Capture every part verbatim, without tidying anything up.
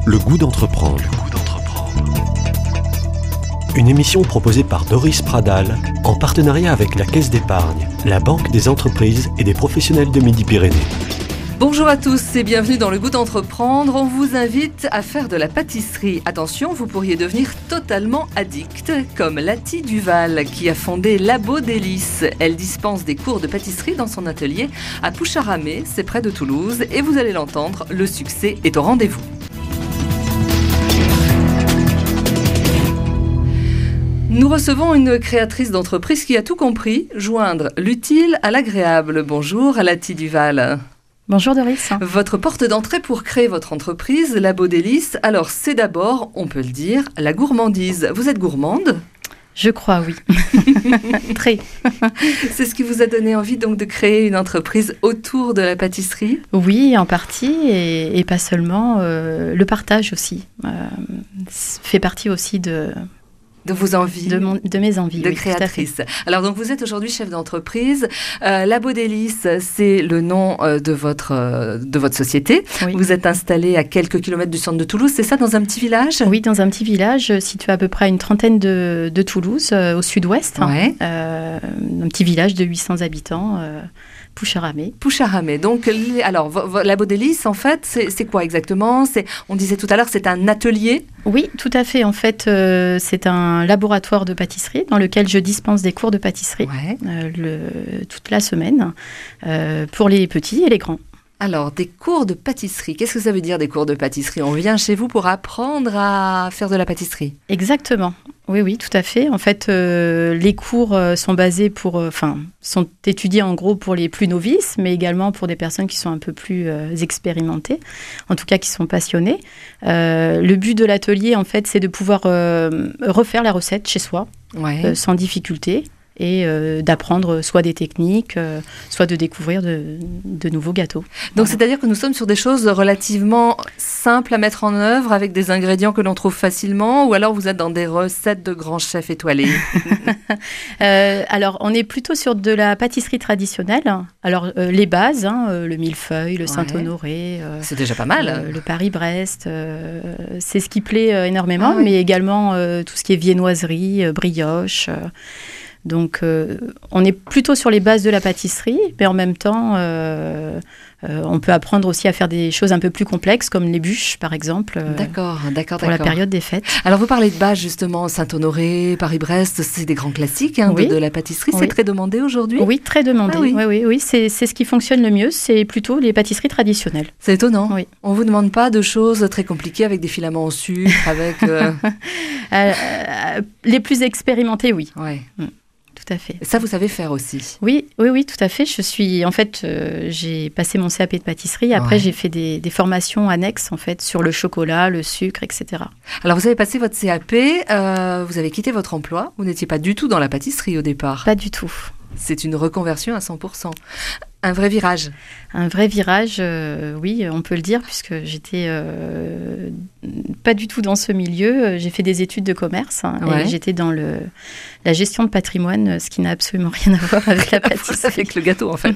Le goût d'entreprendre. Une émission proposée par Doris Pradal en partenariat avec la Caisse d'épargne, la Banque des entreprises et des professionnels de Midi-Pyrénées. Bonjour à tous et bienvenue dans Le Goût d'entreprendre. On vous invite à faire de la pâtisserie. Attention, vous pourriez devenir totalement addict, comme Lati Duval qui a fondé Labo Délices. Elle dispense des cours de pâtisserie dans son atelier à Poucharamé, c'est près de Toulouse. Et vous allez l'entendre, le succès est au rendez-vous. Nous recevons une créatrice d'entreprise qui a tout compris, joindre l'utile à l'agréable. Bonjour Lati Duval. Bonjour Doris. Votre porte d'entrée pour créer votre entreprise, Labo Délices, alors c'est d'abord, on peut le dire, la gourmandise. Vous êtes gourmande ? Je crois, oui. Très. C'est ce qui vous a donné envie donc de créer une entreprise autour de la pâtisserie ? Oui, en partie, et, et pas seulement. Euh, le partage aussi euh, fait partie aussi de... De vos envies, de, mon, de mes envies, de oui, créatrice. Alors donc vous êtes aujourd'hui chef d'entreprise. Euh, Labo Délices, c'est le nom euh, de votre euh, de votre société. Oui. Vous êtes installé à quelques kilomètres du centre de Toulouse, c'est ça, dans un petit village ? Oui, dans un petit village situé à peu près à une trentaine de, de Toulouse, euh, au sud-ouest. Ouais. Euh, un petit village de huit cents habitants. Euh, Poucharamé. Poucharamé. Donc, les, alors, vo, vo, Labo Délices, en fait, c'est, c'est quoi exactement ? C'est, on disait tout à l'heure, c'est un atelier ? Oui, tout à fait. En fait, euh, c'est un laboratoire de pâtisserie dans lequel je dispense des cours de pâtisserie ouais. euh, le, toute la semaine euh, pour les petits et les grands. Alors, des cours de pâtisserie, qu'est-ce que ça veut dire des cours de pâtisserie ? On vient chez vous pour apprendre à faire de la pâtisserie ? Exactement. Oui, oui, tout à fait. En fait, euh, les cours euh, sont basés pour, enfin, euh, sont étudiés en gros pour les plus novices, mais également pour des personnes qui sont un peu plus euh, expérimentées, en tout cas qui sont passionnées. Euh, le but de l'atelier, en fait, c'est de pouvoir euh, refaire la recette chez soi, ouais. euh, sans difficulté, et euh, d'apprendre soit des techniques, euh, soit de découvrir de, de nouveaux gâteaux. Donc, voilà. C'est-à-dire que nous sommes sur des choses relativement simples à mettre en œuvre, avec des ingrédients que l'on trouve facilement, ou alors vous êtes dans des recettes de grands chefs étoilés ? euh, Alors, on est plutôt sur de la pâtisserie traditionnelle. Alors, euh, les bases, hein, euh, le millefeuille, le ouais. Saint-Honoré. Euh, c'est déjà pas mal. Euh, le Paris-Brest, euh, c'est ce qui plaît euh, énormément, ah, oui. mais également euh, tout ce qui est viennoiserie, euh, brioche... Euh, Donc, euh, on est plutôt sur les bases de la pâtisserie, mais en même temps, euh, euh, on peut apprendre aussi à faire des choses un peu plus complexes, comme les bûches, par exemple. Euh, d'accord, d'accord, pour d'accord. la période des fêtes. Alors, vous parlez de bases, justement, Saint-Honoré, Paris-Brest, c'est des grands classiques hein, oui. de, de la pâtisserie. Oui. C'est très demandé aujourd'hui ? Oui, très demandé. Ah, oui, oui, oui, oui. C'est, c'est ce qui fonctionne le mieux, c'est plutôt les pâtisseries traditionnelles. C'est étonnant. Oui. On ne vous demande pas de choses très compliquées avec des filaments en sucre, avec... Euh... euh, euh, les plus expérimentés, oui. Ouais. Mm. Tout à fait. Ça, vous savez faire aussi ? Oui, oui, oui, tout à fait. Je suis, en fait, euh, j'ai passé mon C A P de pâtisserie. Après, ouais. j'ai fait des, des formations annexes, en fait, sur le chocolat, le sucre, et cetera. Alors, vous avez passé votre C A P, euh, vous avez quitté votre emploi. Vous n'étiez pas du tout dans la pâtisserie au départ ? Pas du tout. C'est une reconversion à cent pour cent. Un vrai virage. Un vrai virage, euh, oui, on peut le dire, puisque j'étais euh, pas du tout dans ce milieu. J'ai fait des études de commerce hein, ouais. et j'étais dans le, la gestion de patrimoine, ce qui n'a absolument rien à voir avec la pâtisserie. Avec le gâteau, en fait.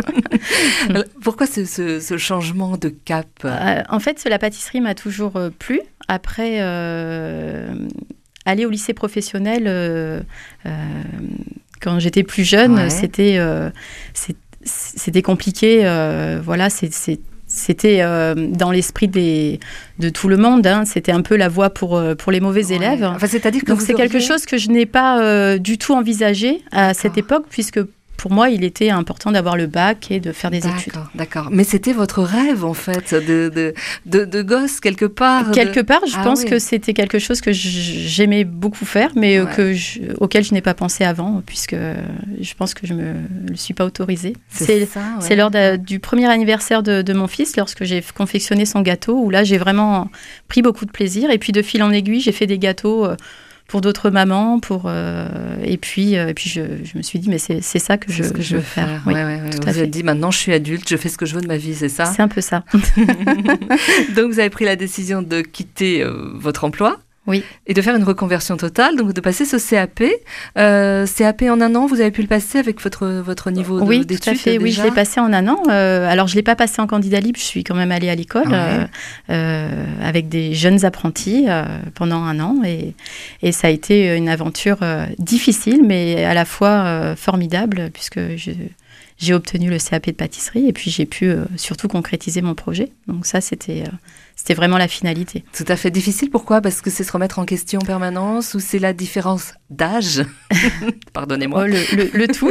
Pourquoi ce, ce, ce changement de cap ? euh, En fait, la pâtisserie m'a toujours euh, plu. Après, euh, aller au lycée professionnel... Euh, euh, quand j'étais plus jeune, ouais. c'était, euh, c'est, c'était compliqué. Euh, voilà, c'est, c'est, c'était euh, dans l'esprit des, de tout le monde. Hein, c'était un peu la voie pour, pour les mauvais ouais. élèves. Enfin, c'est-à-dire que Donc, vous c'est auriez... quelque chose que je n'ai pas euh, du tout envisagé à cette oh. époque, puisque pour moi, il était important d'avoir le bac et de faire des d'accord, études. D'accord, mais c'était votre rêve, en fait, de, de, de, de gosse, quelque part. Quelque de... part, je ah, pense oui. que c'était quelque chose que j'aimais beaucoup faire, mais ouais. que je, auquel je n'ai pas pensé avant, puisque je pense que je ne me le suis pas autorisée. C'est, c'est, ça, ouais. c'est lors de, du premier anniversaire de, de mon fils, lorsque j'ai confectionné son gâteau, où là, j'ai vraiment pris beaucoup de plaisir. Et puis, de fil en aiguille, j'ai fait des gâteaux... Euh, pour d'autres mamans, pour euh, et puis euh, et puis je, je me suis dit mais c'est c'est ça que je, c'est ce que je veux faire. faire. Oui, ouais, ouais, ouais. Tout vous à vous fait. êtes dit maintenant je suis adulte, je fais ce que je veux de ma vie, c'est ça ? C'est un peu ça. Donc vous avez pris la décision de quitter euh, votre emploi. Oui. Et de faire une reconversion totale, donc de passer ce C A P. Euh, C A P en un an, vous avez pu le passer avec votre, votre niveau de, oui, d'études? Oui, tout à fait. Déjà oui, je l'ai passé en un an. Euh, alors, je ne l'ai pas passé en candidat libre, je suis quand même allée à l'école ouais. euh, euh, avec des jeunes apprentis euh, pendant un an. Et, et ça a été une aventure euh, difficile, mais à la fois euh, formidable, puisque je... J'ai obtenu le C A P de pâtisserie et puis j'ai pu euh, surtout concrétiser mon projet. Donc ça, c'était, euh, c'était vraiment la finalité. Tout à fait difficile. Pourquoi ? Parce que c'est se remettre en question en permanence ou c'est la différence d'âge ? Pardonnez-moi. Oh, le, le, le tout.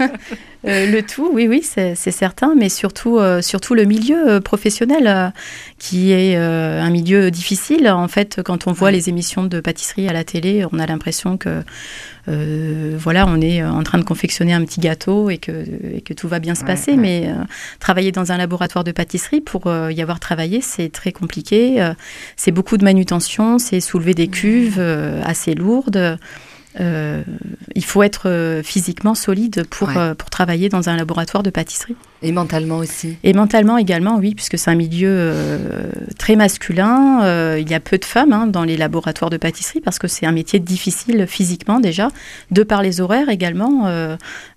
euh, le tout, oui, oui, c'est, c'est certain. Mais surtout, euh, surtout le milieu euh, professionnel euh, qui est euh, un milieu difficile. En fait, quand on voit ouais. les émissions de pâtisserie à la télé, on a l'impression que Euh, voilà, on est en train de confectionner un petit gâteau et que, et que tout va bien se passer. Ouais, ouais. Mais euh, travailler dans un laboratoire de pâtisserie, pour euh, y avoir travaillé, c'est très compliqué. Euh, c'est beaucoup de manutention, c'est soulever des cuves euh, assez lourdes. Euh, il faut être euh, physiquement solide pour, ouais. euh, pour travailler dans un laboratoire de pâtisserie. Et mentalement aussi. Et mentalement également, oui, puisque c'est un milieu euh, très masculin. Euh, il y a peu de femmes hein, dans les laboratoires de pâtisserie parce que c'est un métier difficile physiquement déjà, de par les horaires également. Euh,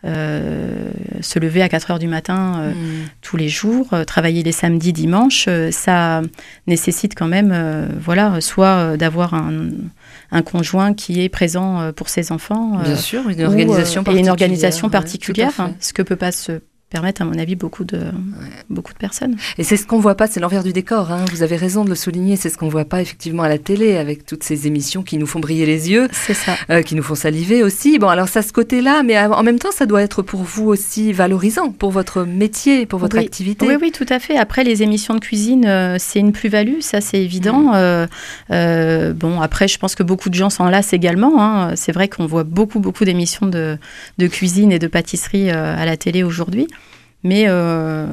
euh, se lever à quatre heures du matin euh, mmh. tous les jours, euh, travailler les samedis, dimanches, euh, ça nécessite quand même, euh, voilà, soit euh, d'avoir un, un conjoint qui est présent euh, pour ses enfants. Bien euh, sûr, une organisation ou, euh, particulière. Et une organisation particulière, ouais, hein, ce que peut pas se permettent, à mon avis, beaucoup de, ouais. beaucoup de personnes. Et c'est ce qu'on ne voit pas, c'est l'envers du décor. Hein. Vous avez raison de le souligner, c'est ce qu'on ne voit pas effectivement à la télé, avec toutes ces émissions qui nous font briller les yeux, c'est ça. Euh, qui nous font saliver aussi. Bon, alors ça, ce côté-là, mais en même temps, ça doit être pour vous aussi valorisant, pour votre métier, pour votre oui. activité. Oui, oui, tout à fait. Après, les émissions de cuisine, euh, c'est une plus-value, ça, c'est évident. Mmh. Euh, euh, bon, après, je pense que beaucoup de gens s'en lassent également. Hein. C'est vrai qu'on voit beaucoup, beaucoup d'émissions de, de cuisine et de pâtisserie euh, à la télé aujourd'hui. Mais euh,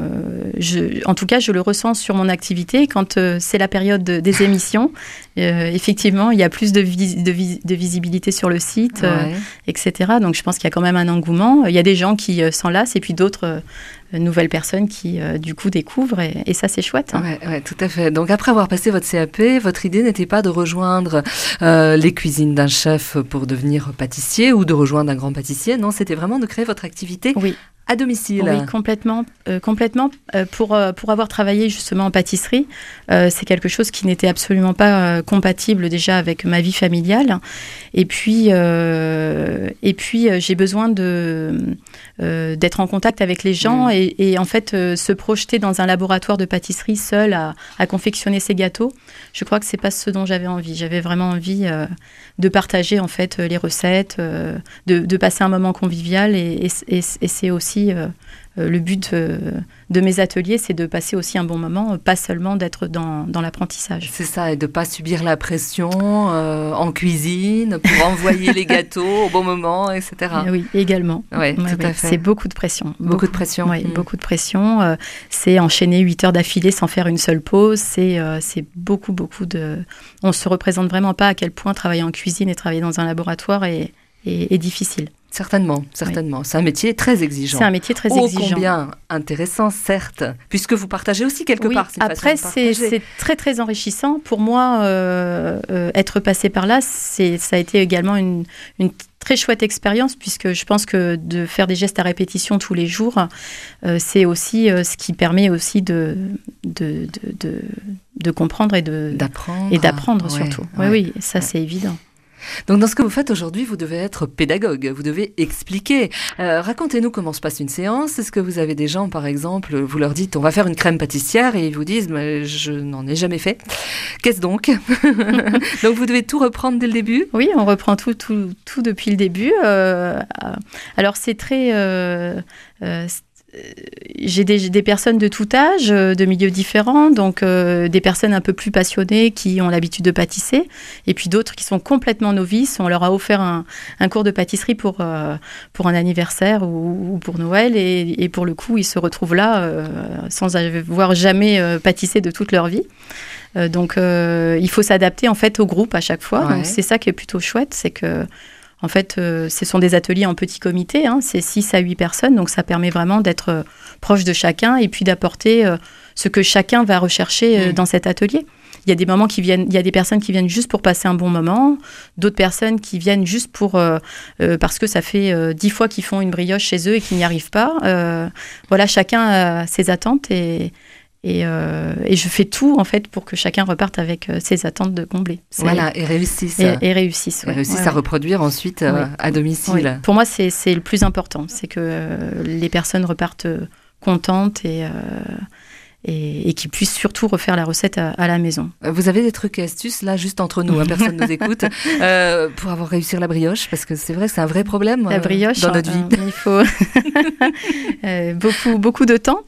je, en tout cas, je le ressens sur mon activité. Quand euh, c'est la période de, des émissions, euh, effectivement, il y a plus de, vis, de, vis, de visibilité sur le site, ouais. euh, et cetera. Donc, je pense qu'il y a quand même un engouement. Il y a des gens qui euh, s'en lassent et puis d'autres euh, nouvelles personnes qui, euh, du coup, découvrent. Et, et ça, c'est chouette. Hein. Oui, ouais, tout à fait. Donc, après avoir passé votre C A P, votre idée n'était pas de rejoindre euh, les cuisines d'un chef pour devenir pâtissier ou de rejoindre un grand pâtissier. Non, c'était vraiment de créer votre activité. Oui. À domicile. Oui, complètement. Euh, complètement. Euh, pour, euh, pour avoir travaillé justement en pâtisserie, euh, c'est quelque chose qui n'était absolument pas euh, compatible déjà avec ma vie familiale. Et puis, euh, et puis euh, j'ai besoin de, euh, d'être en contact avec les gens mmh. et, et en fait euh, se projeter dans un laboratoire de pâtisserie seul à, à confectionner ses gâteaux. Je crois que c'est pas ce dont j'avais envie. J'avais vraiment envie euh, de partager en fait les recettes, euh, de, de passer un moment convivial et, et, et, et c'est aussi Euh, euh, le but euh, de mes ateliers, c'est de passer aussi un bon moment, euh, pas seulement d'être dans, dans l'apprentissage. C'est ça, et de ne pas subir la pression euh, en cuisine pour envoyer les gâteaux au bon moment, et cetera. Oui, également. Ouais, ouais, tout oui. à fait. C'est beaucoup de pression. Beaucoup, beaucoup de pression. Oui, mmh. beaucoup de pression. Euh, c'est enchaîner huit heures d'affilée sans faire une seule pause. C'est, euh, c'est beaucoup, beaucoup de... On ne se représente vraiment pas à quel point travailler en cuisine et travailler dans un laboratoire est, est, est difficile. Certainement, certainement. Oui. C'est un métier très exigeant. C'est un métier très oh, exigeant. Combien intéressant, certes, puisque vous partagez aussi quelque oui, part. C'est une après, façon de partager. c'est, c'est très, très enrichissant. Pour moi, euh, euh, être passé par là, c'est, ça a été également une, une très chouette expérience, puisque je pense que de faire des gestes à répétition tous les jours, euh, c'est aussi euh, ce qui permet aussi de, de, de, de, de comprendre et, de, d'apprendre. et d'apprendre ouais, surtout. Ouais, oui, oui, ça, ouais. c'est évident. Donc, dans ce que vous faites aujourd'hui, vous devez être pédagogue, vous devez expliquer. Euh, racontez-nous comment se passe une séance. Est-ce que vous avez des gens, par exemple, vous leur dites, on va faire une crème pâtissière, et ils vous disent, mais je n'en ai jamais fait. Qu'est-ce donc? Donc, vous devez tout reprendre dès le début? Oui, on reprend tout, tout, tout depuis le début. Euh, alors, c'est très... Euh, euh, J'ai des, des personnes de tout âge, de milieux différents, donc euh, des personnes un peu plus passionnées qui ont l'habitude de pâtisser, et puis d'autres qui sont complètement novices. On leur a offert un, un cours de pâtisserie pour, euh, pour un anniversaire ou, ou pour Noël, et, et pour le coup, ils se retrouvent là euh, sans avoir jamais euh, pâtissé de toute leur vie. Euh, donc, euh, il faut s'adapter en fait au groupe à chaque fois. Ouais. Donc, c'est ça qui est plutôt chouette, c'est que En fait, euh, ce sont des ateliers en petit comité, hein, c'est six à huit personnes, donc ça permet vraiment d'être euh, proche de chacun et puis d'apporter euh, ce que chacun va rechercher euh, mmh. dans cet atelier. Il y a des moments qui viennent, il y a des personnes qui viennent juste pour passer un bon moment, d'autres personnes qui viennent juste pour euh, euh, parce que ça fait euh, dix fois qu'ils font une brioche chez eux et qu'ils n'y arrivent pas. Euh, voilà, chacun a ses attentes et et, euh, et je fais tout en fait pour que chacun reparte avec euh, ses attentes de combler. C'est... Voilà, et réussissent. Et, et réussissent. Ouais. Et réussissent ouais, à ouais. reproduire ensuite euh, ouais. à domicile. Ouais. Pour moi, c'est c'est le plus important, c'est que euh, les personnes repartent contentes et euh, Et, et qu'ils puissent surtout refaire la recette à, à la maison. Vous avez des trucs et astuces, là, juste entre nous, hein, personne ne nous écoute, euh, pour avoir réussi la brioche, parce que c'est vrai que c'est un vrai problème la brioche, euh, dans notre vie. Euh, il faut euh, beaucoup, beaucoup de temps.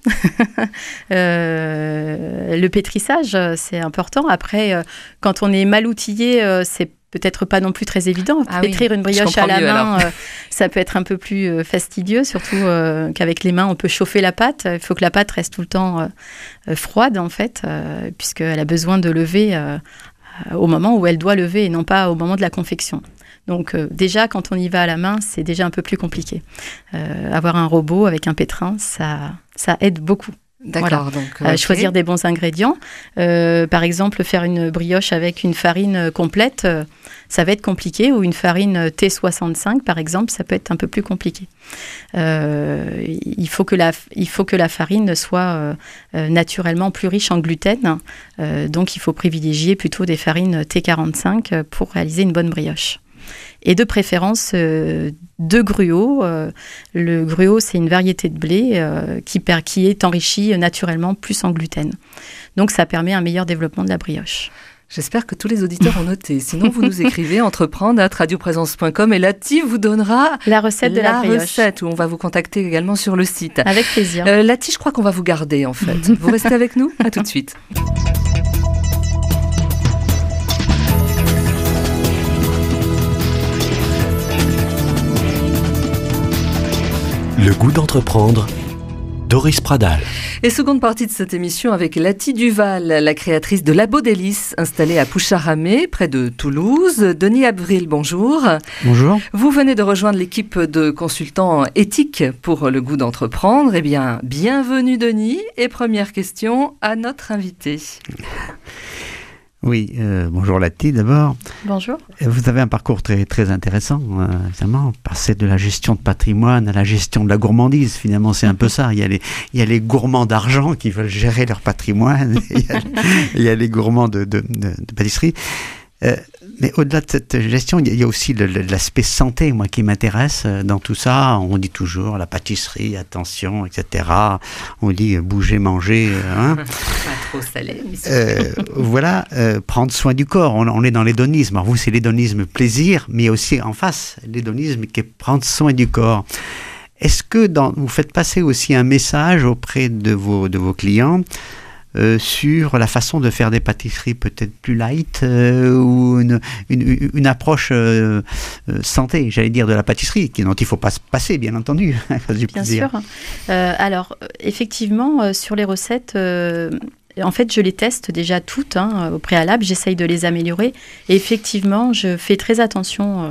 euh, le pétrissage, c'est important. Après, euh, quand on est mal outillé, euh, c'est peut-être pas non plus très évident. Ah Pétrir oui, une brioche à la mieux, main, euh, ça peut être un peu plus euh, fastidieux, surtout euh, qu'avec les mains, on peut chauffer la pâte. Il faut que la pâte reste tout le temps euh, euh, froide, en fait, euh, puisqu'elle a besoin de lever euh, au moment où elle doit lever et non pas au moment de la confection. Donc euh, déjà, quand on y va à la main, c'est déjà un peu plus compliqué. Euh, avoir un robot avec un pétrin, ça, ça aide beaucoup. D'accord. Voilà. Donc, euh, okay. Choisir des bons ingrédients. Euh, par exemple, faire une brioche avec une farine complète, euh, ça va être compliqué. Ou une farine T soixante-cinq, par exemple, ça peut être un peu plus compliqué. Euh, il faut que la, il faut que la farine soit euh, naturellement plus riche en gluten. Euh, donc, il faut privilégier plutôt des farines T quarante-cinq pour réaliser une bonne brioche. Et de préférence euh, de gruau. Euh, le gruau, c'est une variété de blé euh, qui, per, qui est enrichie naturellement plus en gluten. Donc, ça permet un meilleur développement de la brioche. J'espère que tous les auditeurs ont noté. Sinon, vous nous écrivez entreprendre arobase radioprésence point com et Lati vous donnera la recette de la, la brioche. recette où on va vous contacter également sur le site. Avec plaisir. Euh, Lati, je crois qu'on va vous garder en fait. Vous restez avec nous ? À tout de suite. Le goût d'entreprendre, Doris Pradal. Et seconde partie de cette émission avec Lati Duval, la créatrice de Labo Délices, installée à Poucharamé, près de Toulouse. Denis Avril, bonjour. Bonjour. Vous venez de rejoindre l'équipe de consultants éthiques pour le goût d'entreprendre. Eh bien, bienvenue Denis. Et première question à notre invité. Oui, euh, bonjour Lati d'abord. Bonjour. Vous avez un parcours très, très intéressant, euh, évidemment. Passer de la gestion de patrimoine à la gestion de la gourmandise, finalement, c'est un peu ça. Il y a les, il y a les gourmands d'argent qui veulent gérer leur patrimoine. il, y a, il y a les gourmands de, de, de, de pâtisserie. Euh, mais au-delà de cette gestion, il y a aussi le, le, l'aspect santé, moi, qui m'intéresse dans tout ça. On dit toujours la pâtisserie, attention, et cetera. On dit bouger, manger. Hein. Pas trop salé. Euh, voilà, euh, prendre soin du corps. On, on est dans l'hédonisme. Alors vous, c'est l'hédonisme plaisir, mais aussi en face, l'hédonisme qui est prendre soin du corps. Est-ce que dans, vous faites passer aussi un message auprès de vos, de vos clients Euh, sur la façon de faire des pâtisseries peut-être plus light euh, ou une, une, une approche euh, euh, santé, j'allais dire, de la pâtisserie, qui, dont il ne faut pas se passer, bien entendu. Bien sûr. Euh, alors, effectivement, euh, sur les recettes, euh, en fait, je les teste déjà toutes hein, au préalable, j'essaye de les améliorer. Et effectivement, je fais très attention euh,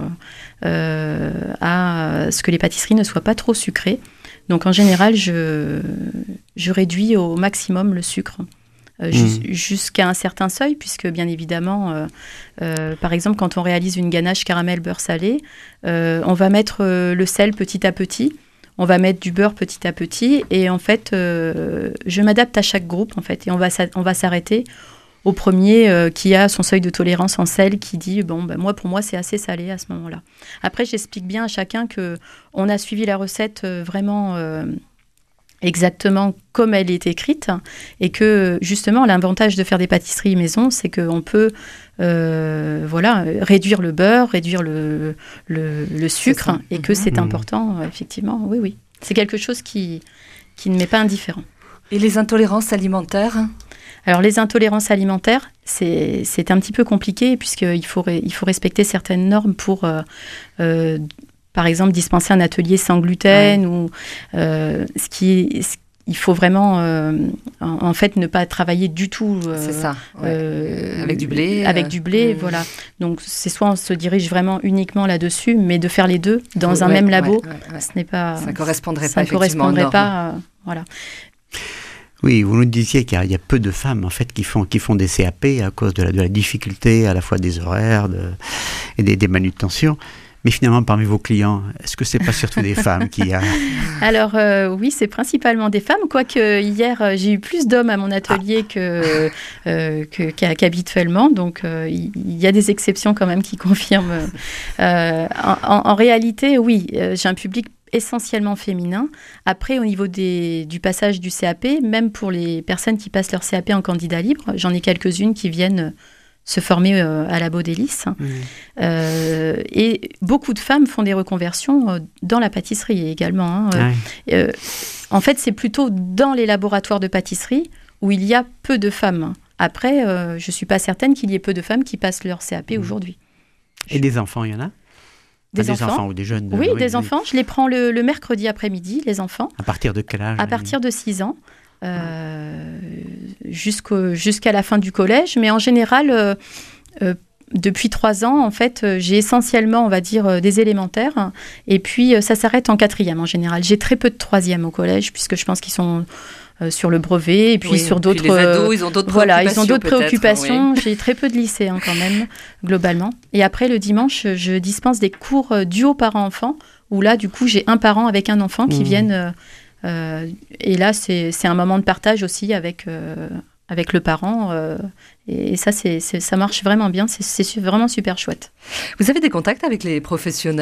euh, à ce que les pâtisseries ne soient pas trop sucrées. Donc, en général, je, je réduis au maximum le sucre, euh, jus, mmh. jusqu'à un certain seuil, puisque, bien évidemment, euh, euh, par exemple, quand on réalise une ganache caramel beurre salé, euh, on va mettre euh, le sel petit à petit, on va mettre du beurre petit à petit, et en fait, euh, je m'adapte à chaque groupe, en fait, et on va, on va s'arrêter au premier euh, qui a son seuil de tolérance en sel, qui dit bon ben moi pour moi c'est assez salé à ce moment-là. Après j'explique bien à chacun que on a suivi la recette euh, vraiment euh, exactement comme elle est écrite et que justement l'avantage de faire des pâtisseries maison, c'est qu'on peut euh, voilà réduire le beurre, réduire le le, le sucre et que c'est mmh. important euh, effectivement. Oui oui, c'est quelque chose qui qui ne m'est pas indifférent. Et les intolérances alimentaires? Alors, les intolérances alimentaires, c'est, c'est un petit peu compliqué puisqu'il faut, il faut respecter certaines normes pour, euh, euh, par exemple, dispenser un atelier sans gluten. Ouais. Ou, euh, ce qui, il faut vraiment, euh, en, en fait, ne pas travailler du tout. Euh, c'est ça. Ouais. Euh, avec du blé. Avec euh, du blé, mmh. voilà. Donc, c'est soit on se dirige vraiment uniquement là-dessus, mais de faire les deux dans ouais, un même labo, ouais, ouais, ouais. ce n'est pas. Ça ne correspondrait ça pas. Ça ne correspondrait pas, euh, voilà. Oui, vous nous disiez qu'il y a, il y a peu de femmes en fait qui font qui font des C A P à cause de la, de la difficulté à la fois des horaires de, et des, des manutentions. Mais finalement, parmi vos clients, est-ce que c'est pas surtout des femmes qui... A... Alors euh, oui, c'est principalement des femmes, quoique hier, j'ai eu plus d'hommes à mon atelier ah. que, euh, que, qu'habituellement. Donc euh, il y a des exceptions quand même qui confirment. Euh, en, en, en réalité, oui, j'ai un public essentiellement féminin. Après, au niveau des, du passage du C A P, même pour les personnes qui passent leur C A P en candidat libre, j'en ai quelques-unes qui viennent... se former euh, à Labo Délices. Mmh. Euh, et beaucoup de femmes font des reconversions euh, dans la pâtisserie également. Hein. Ouais. Euh, en fait, c'est plutôt dans les laboratoires de pâtisserie où il y a peu de femmes. Après, euh, je ne suis pas certaine qu'il y ait peu de femmes qui passent leur C A P mmh. aujourd'hui. Et des enfants, il y en a Des, des enfants. enfants ou des jeunes Oui, oui des oui. enfants. Je les prends le, le mercredi après-midi, les enfants. À partir de quel âge? À partir de six ans. Euh, jusqu'au, jusqu'à la fin du collège, mais en général, euh, euh, depuis trois ans, en fait, euh, j'ai essentiellement, on va dire, euh, des élémentaires, et puis euh, ça s'arrête en quatrième en général. J'ai très peu de troisième au collège, puisque je pense qu'ils sont euh, sur le brevet, et puis oui, sur d'autres... Puis les ados, ils ont d'autres voilà, préoccupations. Ils ont d'autres préoccupations. Oui. J'ai très peu de lycéens quand même, globalement. Et après, le dimanche, je dispense des cours duo parents-enfants, où là, du coup, j'ai un parent avec un enfant qui mmh. viennent... Euh, Euh, et là, c'est, c'est un moment de partage aussi avec, euh, avec le parent. Euh, et, et ça, c'est, c'est, ça marche vraiment bien. C'est, c'est vraiment super chouette. Vous avez des contacts avec les professionnels ?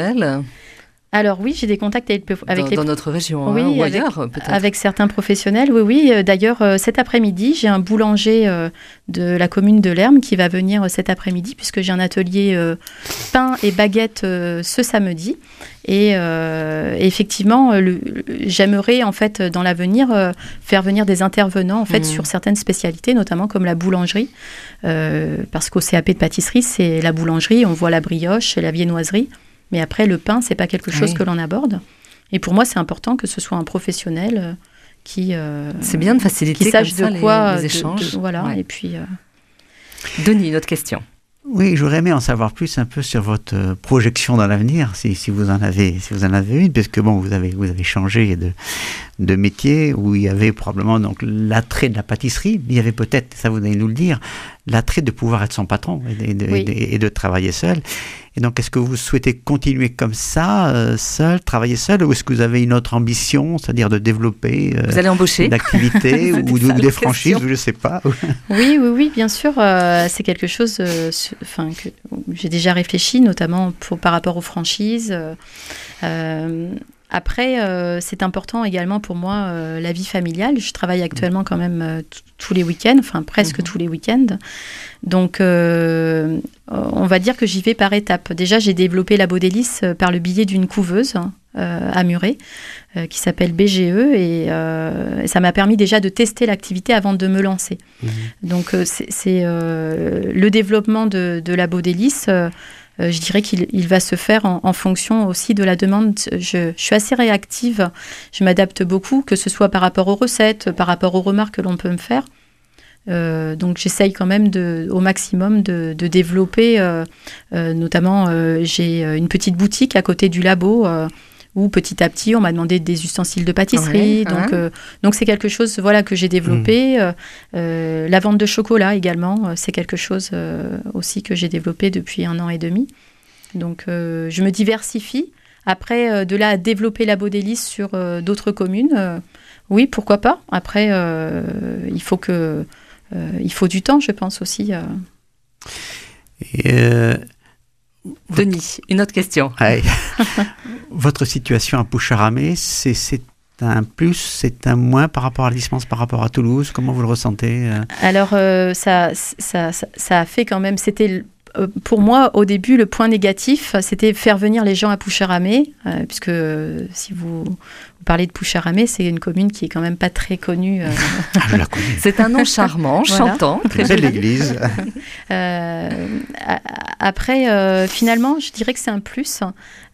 Alors oui, j'ai des contacts avec, avec dans, les... Dans notre région, oui, hein, ou avec, ailleurs peut-être. Avec certains professionnels, oui, oui. D'ailleurs, euh, cet après-midi, j'ai un boulanger euh, de la commune de Lermes qui va venir euh, cet après-midi, puisque j'ai un atelier euh, pain et baguette euh, ce samedi. Et euh, effectivement, le, le, j'aimerais, en fait, dans l'avenir, euh, faire venir des intervenants, en fait, mmh. sur certaines spécialités, notamment comme la boulangerie. Euh, parce qu'au C A P de pâtisserie, c'est la boulangerie, on voit la brioche et la viennoiserie. Mais après, le pain, c'est pas quelque chose oui. que l'on aborde. Et pour moi, c'est important que ce soit un professionnel euh, qui... Euh, c'est bien de faciliter qui sache comme ça de quoi, les, les échanges. De, de, voilà, ouais. et puis... Euh... Denis, une autre question. Oui, j'aurais aimé en savoir plus un peu sur votre projection dans l'avenir, si, si vous en avez, si vous en avez une, parce que bon, vous avez, vous avez changé de, de métier où il y avait probablement donc l'attrait de la pâtisserie, mais il y avait peut-être, ça vous allez nous le dire, l'attrait de pouvoir être son patron et de, oui. et de, et de travailler seul. Et donc, est-ce que vous souhaitez continuer comme ça, euh, seul, travailler seul, ou est-ce que vous avez une autre ambition, c'est-à-dire de développer euh, vous allez embaucher d'activités ou, ou des franchises, ou je ne sais pas. Oui, oui, oui, bien sûr. Euh, c'est quelque chose euh, enfin, que j'ai déjà réfléchi, notamment pour, par rapport aux franchises. Euh, Après, euh, c'est important également pour moi euh, la vie familiale. Je travaille actuellement quand même euh, t- tous les week-ends, enfin presque mmh. tous les week-ends. Donc, euh, on va dire que j'y vais par étapes. Déjà, j'ai développé Labo Délices euh, par le biais d'une couveuse euh, à Muret, euh, qui s'appelle B G E, et, euh, et ça m'a permis déjà de tester l'activité avant de me lancer. Mmh. Donc, euh, c'est, c'est euh, le développement de, de Labo Délices. Euh, Euh, je dirais qu'il il va se faire en, en fonction aussi de la demande. Je, je suis assez réactive, je m'adapte beaucoup, que ce soit par rapport aux recettes, par rapport aux remarques que l'on peut me faire. Euh, donc j'essaye quand même de, au maximum de, de développer, euh, euh, notamment euh, j'ai une petite boutique à côté du labo, euh, où petit à petit, on m'a demandé des ustensiles de pâtisserie. Ouais, donc, hein. euh, donc, c'est quelque chose voilà, que j'ai développé. Mmh. Euh, la vente de chocolat également, c'est quelque chose euh, aussi que j'ai développé depuis un an et demi. Donc, euh, je me diversifie. Après, euh, de là à développer Labo Délices sur euh, d'autres communes, euh, oui, pourquoi pas. Après, euh, il faut que, euh, il faut du temps, je pense aussi. Euh. Et euh... Denis, une autre question. Ouais. Votre situation à Poucharamé, c'est, c'est un plus, c'est un moins par rapport à la distance, par rapport à Toulouse? Comment vous le ressentez? Alors, euh, ça, ça, ça, ça a fait quand même... C'était, euh, pour moi, au début, le point négatif, c'était faire venir les gens à Poucharamé, euh, puisque euh, si vous... Vous parlez de Poucharamé, c'est une commune qui est quand même pas très connue. Euh... Ah, je la connais. C'est un nom charmant, voilà. Chantant. Très belle église. euh, après, euh, finalement, je dirais que c'est un plus.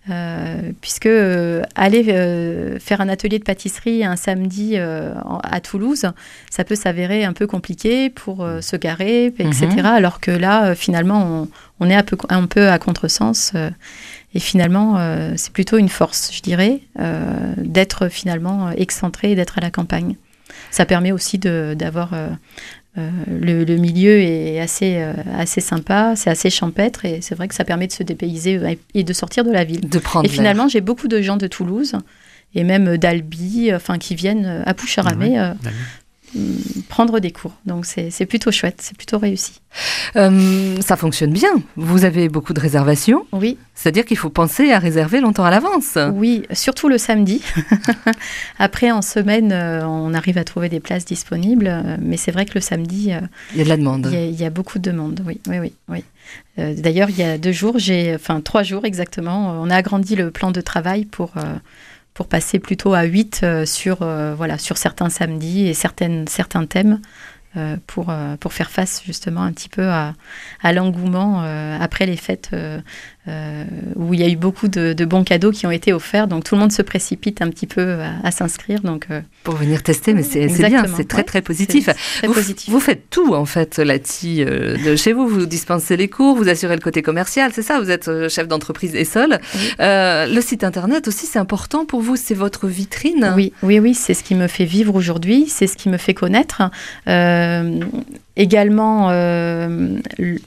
Euh, puisque euh, aller euh, faire un atelier de pâtisserie un samedi euh, en, à Toulouse, ça peut s'avérer un peu compliqué pour euh, se garer, et cetera. Mm-hmm. Alors que là, euh, finalement, on, on est un peu, un peu à contresens. Euh, et finalement, euh, c'est plutôt une force, je dirais, euh, d'être finalement excentré et d'être à la campagne. Ça permet aussi de, d'avoir... Euh, Euh, le, le milieu est assez, euh, assez sympa, c'est assez champêtre et c'est vrai que ça permet de se dépayser et de sortir de la ville. De prendre et finalement, l'air. J'ai beaucoup de gens de Toulouse et même d'Albi, enfin, qui viennent à Poucharamé euh, prendre des cours. Donc c'est, c'est plutôt chouette, c'est plutôt réussi. Euh, ça fonctionne bien. Vous avez beaucoup de réservations. Oui. C'est-à-dire qu'il faut penser à réserver longtemps à l'avance. Oui, surtout le samedi. Après, en semaine, on arrive à trouver des places disponibles. Mais c'est vrai que le samedi... Il y a de la demande. Il y a, il y a beaucoup de demande, oui. oui, oui, oui. Euh, d'ailleurs, il y a deux jours, j'ai, enfin trois jours exactement, on a agrandi le plan de travail pour... Euh, pour passer plutôt à huit euh, sur, euh, voilà, sur certains samedis et certaines, certains thèmes euh, pour, euh, pour faire face justement un petit peu à, à l'engouement euh, après les fêtes euh, euh, où il y a eu beaucoup de, de bons cadeaux qui ont été offerts. Donc tout le monde se précipite un petit peu à, à s'inscrire. Donc, euh, pour venir tester, mais c'est, c'est bien, c'est très ouais, très positif. C'est très vous, positif. Vous faites tout en fait, Lati, euh, de chez vous. Vous dispensez les cours, vous assurez le côté commercial, c'est ça? Vous êtes euh, chef d'entreprise et seul. Oui. Euh, le site internet aussi, c'est important pour vous, c'est votre vitrine. Oui, oui, oui, c'est ce qui me fait vivre aujourd'hui, c'est ce qui me fait connaître. Euh, également, euh,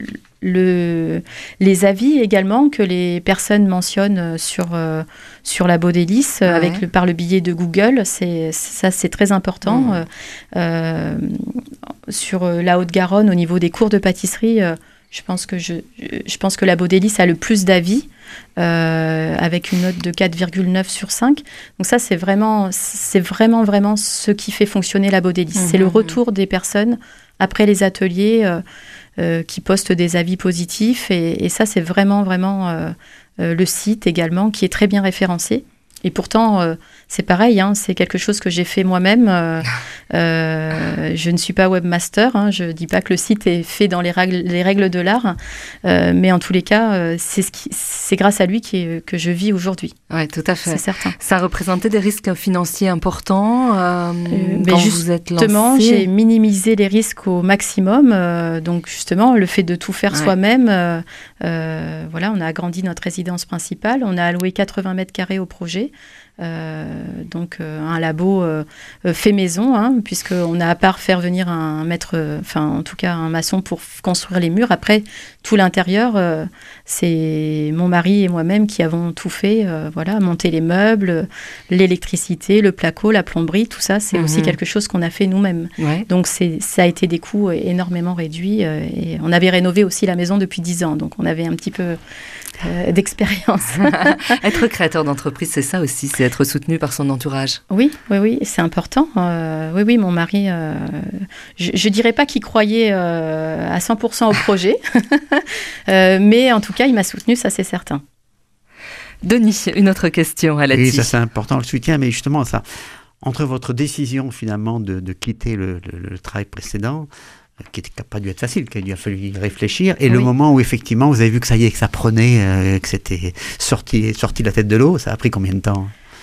le, les avis également que les personnes mentionnent sur, euh, sur la Baudélice ouais. avec le, par le biais de Google, c'est, ça c'est très important. Mmh. Euh, sur la Haute-Garonne, au niveau des cours de pâtisserie, euh, je pense que, je, je pense que la Baudélice a le plus d'avis, euh, avec une note de quatre virgule neuf sur cinq. Donc ça, c'est vraiment, c'est vraiment, vraiment ce qui fait fonctionner la Baudélice. Mmh. C'est le retour des personnes après les ateliers euh, euh, qui postent des avis positifs. Et, et ça, c'est vraiment, vraiment euh, euh, le site également qui est très bien référencé. Et pourtant, euh, c'est pareil, hein, c'est quelque chose que j'ai fait moi-même. Euh, euh, je ne suis pas webmaster, hein, je ne dis pas que le site est fait dans les règles, les règles de l'art, euh, mais en tous les cas, euh, c'est, ce qui, c'est grâce à lui qui est, que je vis aujourd'hui. Oui, tout à fait. C'est certain. Ça représentait des risques financiers importants euh, euh, quand justement, vous êtes lancé. Justement, j'ai minimisé les risques au maximum. Euh, donc justement, le fait de tout faire ouais. soi-même, euh, euh, voilà, on a agrandi notre résidence principale, on a alloué quatre-vingts mètres carrés au projet. Euh, donc euh, un labo euh, fait maison, hein, puisqu'on a à part faire venir un maître, enfin en tout cas un maçon pour f- construire les murs. Après, tout l'intérieur, euh, c'est mon mari et moi-même qui avons tout fait, euh, voilà, monter les meubles, l'électricité, le placo, la plomberie, tout ça, c'est mmh. aussi quelque chose qu'on a fait nous-mêmes. Ouais. Donc c'est, ça a été des coûts énormément réduits euh, et on avait rénové aussi la maison depuis dix ans, donc on avait un petit peu euh, d'expérience. Être créateur d'entreprise, c'est ça aussi, c'est être soutenu par son entourage. Oui, oui, oui, c'est important. Euh, oui, oui, mon mari, euh, je ne dirais pas qu'il croyait euh, à cent pour cent au projet, euh, mais en tout cas, il m'a soutenu, ça c'est certain. Denis, une autre question à Lati. Oui, ça c'est important, le soutien, mais justement, ça, entre votre décision finalement de, de quitter le, le, le travail précédent, qui n'a pas dû être facile, qu'il a fallu réfléchir, et oui. le moment où effectivement vous avez vu que ça y est, que ça prenait, euh, que c'était sorti, sorti de la tête de l'eau, ça a pris combien de temps ?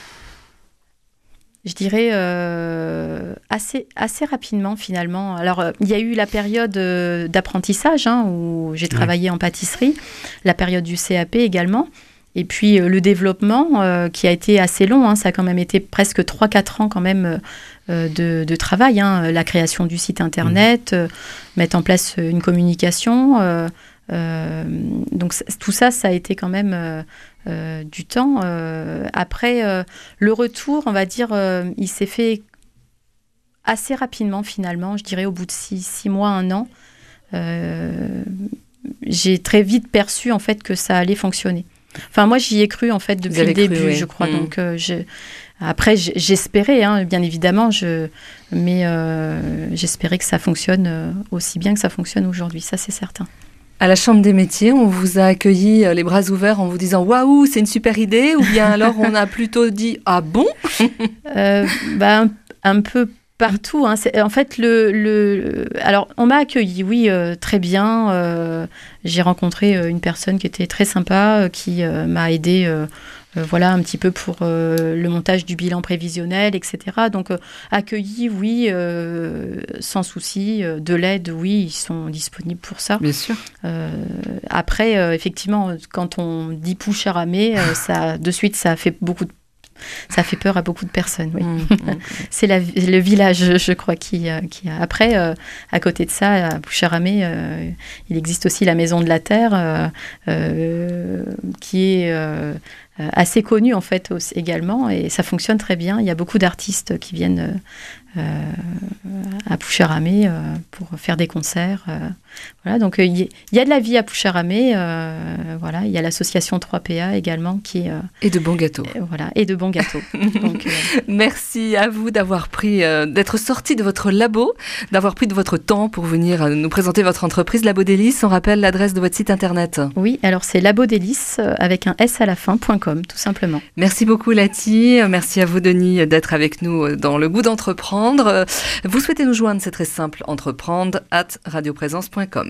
Je dirais euh, assez, assez rapidement finalement. Alors, euh, il y a eu la période euh, d'apprentissage hein, où j'ai travaillé oui. en pâtisserie, la période du C A P également, et puis euh, le développement euh, qui a été assez long, hein, ça a quand même été presque trois à quatre ans quand même euh, de, de travail, hein, la création du site internet, mmh. euh, mettre en place une communication. Euh, euh, donc c- tout ça, ça a été quand même... Euh, Euh, du temps. Euh, après, euh, le retour, on va dire, euh, il s'est fait assez rapidement finalement, je dirais au bout de six, six mois, un an. Euh, j'ai très vite perçu en fait que ça allait fonctionner. Enfin, moi, j'y ai cru en fait depuis le début, cru, oui. je crois. Mmh. Donc, euh, je... après, j'espérais, hein, bien évidemment, je... mais euh, j'espérais que ça fonctionne aussi bien que ça fonctionne aujourd'hui. Ça, c'est certain. À la Chambre des métiers, on vous a accueilli les bras ouverts en vous disant « Waouh, c'est une super idée » ou bien alors on a plutôt dit « Ah bon ?» euh, bah, un, un peu partout. Hein. C'est, en fait, le, le, alors on m'a accueilli, oui, euh, très bien. Euh, j'ai rencontré une personne qui était très sympa, euh, qui euh, m'a aidée euh, euh, voilà un petit peu pour euh, le montage du bilan prévisionnel, et cetera. Donc euh, accueillis, oui, euh, sans souci. De l'aide, oui, ils sont disponibles pour ça. Bien sûr. Euh, après, euh, effectivement, quand on dit Poucharamé, euh, ça, de suite, ça fait beaucoup de Ça fait peur à beaucoup de personnes, oui. Mmh, mmh. C'est la, le village, je crois, qui, qui a... Après, euh, à côté de ça, à Poucharamé, euh, il existe aussi la Maison de la Terre, euh, euh, qui est euh, assez connue, en fait, aussi, également. Et ça fonctionne très bien. Il y a beaucoup d'artistes qui viennent euh, à Poucharamé euh, pour faire des concerts. Euh, voilà, donc il euh, y, y a de la vie à Poucharamé. Euh, voilà, il y a l'association trois P A également qui... Euh, et de bons gâteaux. Euh, voilà, et de bons gâteaux. Donc, euh... Merci à vous d'avoir pris, euh, d'être sorti de votre labo, d'avoir pris de votre temps pour venir euh, nous présenter votre entreprise Labo Délices. On rappelle l'adresse de votre site internet. Oui, alors c'est labodélices avec un S à la fin, .com, tout simplement. Merci beaucoup Lati, merci à vous Denis d'être avec nous dans Le Goût d'entreprendre. Vous souhaitez nous joindre, c'est très simple, entreprendre arobase radioprésence point com.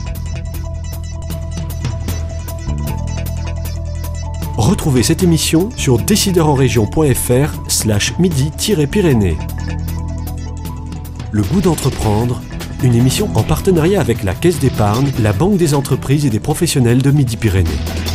Retrouvez cette émission sur décideurenrégion.fr slash midi-pyrénées. Le Goût d'entreprendre, une émission en partenariat avec la Caisse d'épargne, la Banque des entreprises et des professionnels de Midi-Pyrénées.